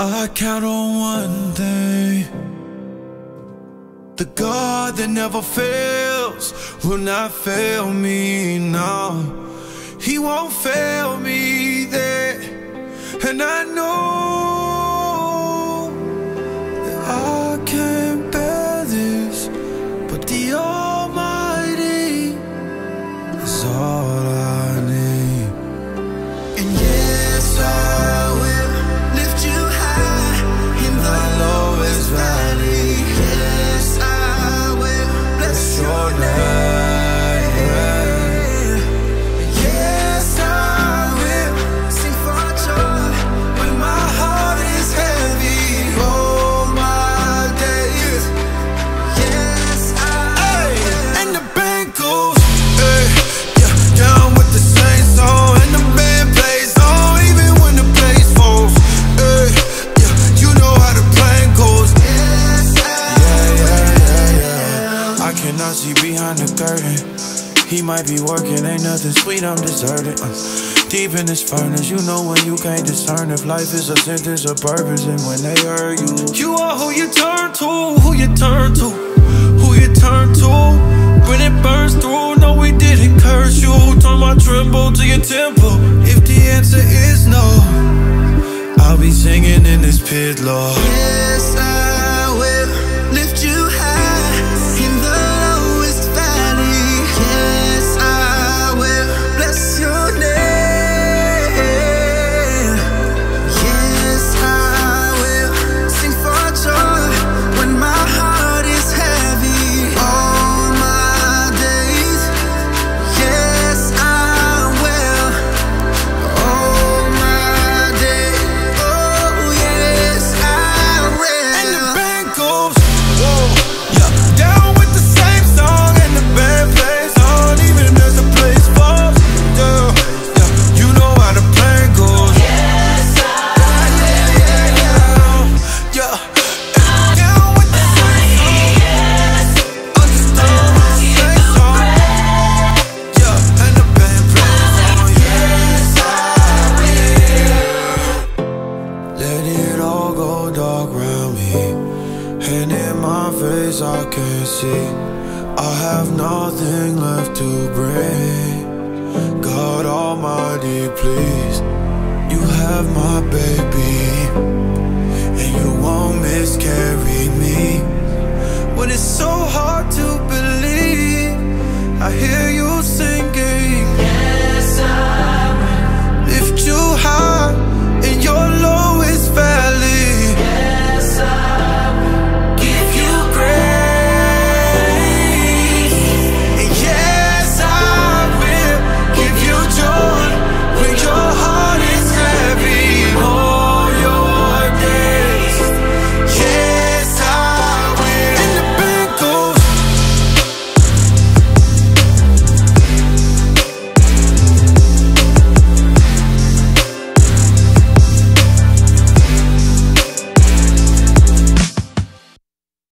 I count on one thing: the God that never fails will not fail me, no. He won't fail me there. And I know that I can't bear this, but the Almighty is all I need. And yes, I will lift you high in the lowest valley. Yes, I will bless your name. Yes, I will sing for joy when my heart is heavy all my days. Yes, I will. And the band goes, hey, yeah, down with the same song, and the band plays on even when the place falls. Hey, yeah, you know how the plan goes. Yes, yeah. I cannot see behind the curtain. He might be working, ain't nothing sweet, I'm deserted. Deep in this furnace, you know when you can't discern if life is a sentence of purpose. And when they hurt you, you are who you turn to, who you turn to, who you turn to. When it burns through, no, we didn't curse you. Turn my tremble to your temple. If the answer is no, I'll be singing in this pit, Lord. Yes, I will lift you high in the lowest valley. Yes, I will bless your name. Yes, I will sing for joy when my heart is heavy all my days. Yes, I will all my days. Oh, yes, I will. And the band goes, whoa, yeah, down with the same song, and the band plays on even as the place falls. Yeah, yeah, you know how the plan goes. Yes, I will. Yeah, and down with the same song, understand the same song. Yeah, and the band plays on. Yes, I will. Let it all go dark round me, and in my face I can't see. I have nothing left to bring. God Almighty, please, you have my baby, and you won't miscarry.